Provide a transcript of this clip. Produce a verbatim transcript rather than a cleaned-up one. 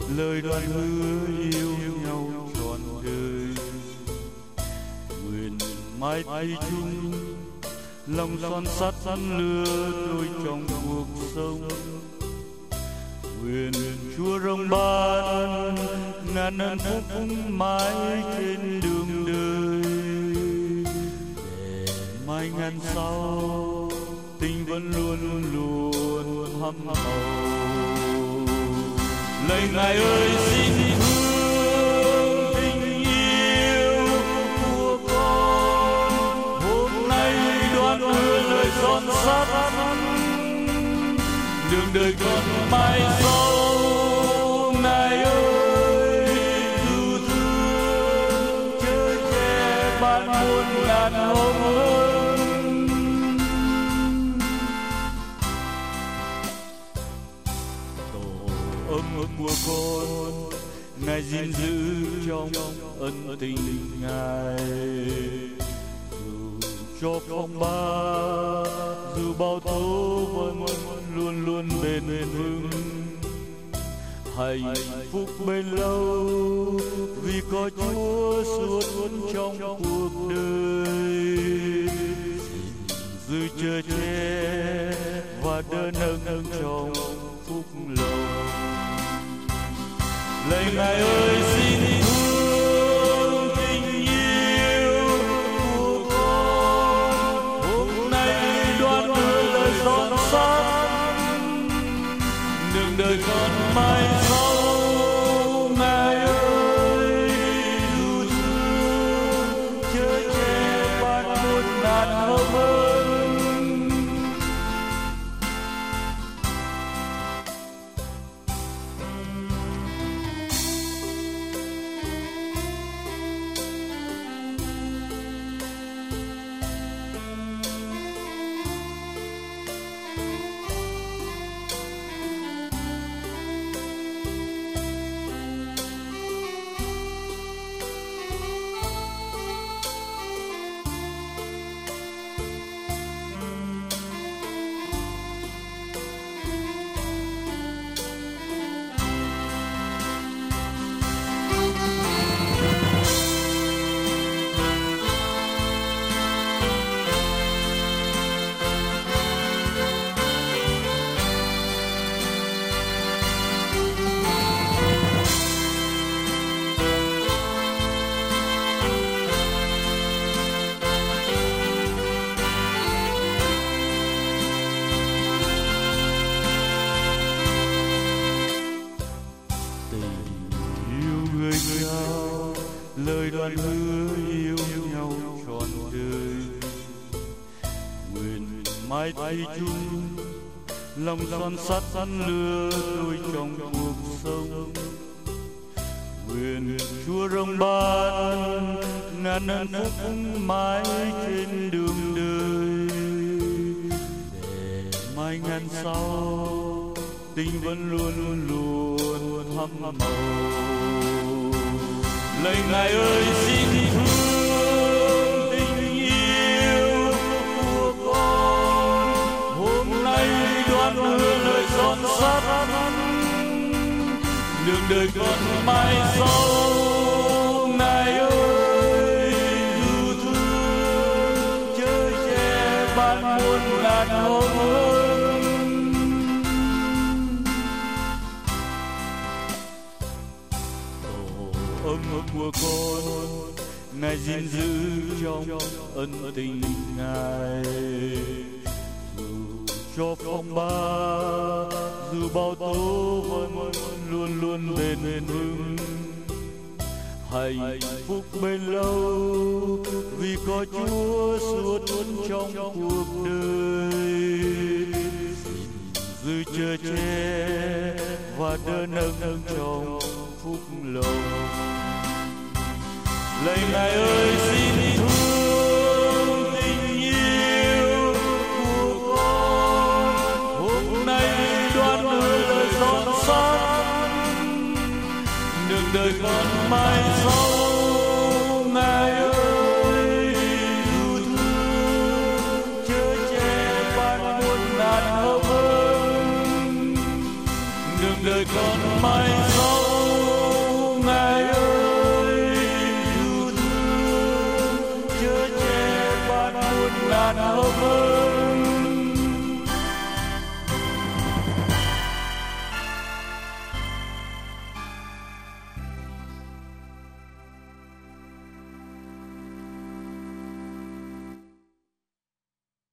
lời đoàn hứa yêu nhau trọn đời. Nguyện mãi thấy chung lòng son sắt lứa đôi trong cuộc sống. Nguyện Chúa rộng ban ngàn ân phúc mãi trên đường đời, để mai ngàn sau tình vẫn luôn luôn hâm hậu. Lạy Ngài ơi xin thương tình yêu của con, hôm nay đoan hứa lời son sắt đường đời còn mãi sau. Ngài ơi dù thương chở che ban muôn ngàn hồng ân. Tổ ấm của con Ngài gìn giữ trong ân tình Ngài, dù cho phong ba dù bao tố vẫn luôn luôn bền vững. Hạnh phúc bền lâu vì có Chúa suốt trong cuộc đời, giữ chở che và đỡ nâng trong phúc lòng. Lạy Ngài ơi xin thương tình yêu của con, hôm nay đoan hứa lời son sắt đường đời còn mãi sau. Ngài ơi dù thương chở che ban muôn ngàn hồng ân. Lời đoàn hứa yêu nhau trọn đời. Nguyện mãi thấy chung lòng son sắt lứa đôi trong cuộc sống. Nguyện Chúa rộng ban ngàn ân phúc mãi trên đường đời, để mai ngàn sau tình vẫn luôn luôn hâm mộ. Lạy Ngài ơi xin thương tình yêu của con, hôm nay đoan hứa lời son sắt đường đời còn mãi sau. Ngài ơi dù thương chở che ban muôn ngàn hồng ân. Ấm của con Ngài gìn giữ trong ân tình Ngài, dù cho phong ba dù bao tố vẫn luôn luôn bền vững. Hạnh phúc bền lâu vì có Chúa suốt trong cuộc đời, giữ chở che và đỡ nâng trong phúc lòng. Lạy Ngài ơi xin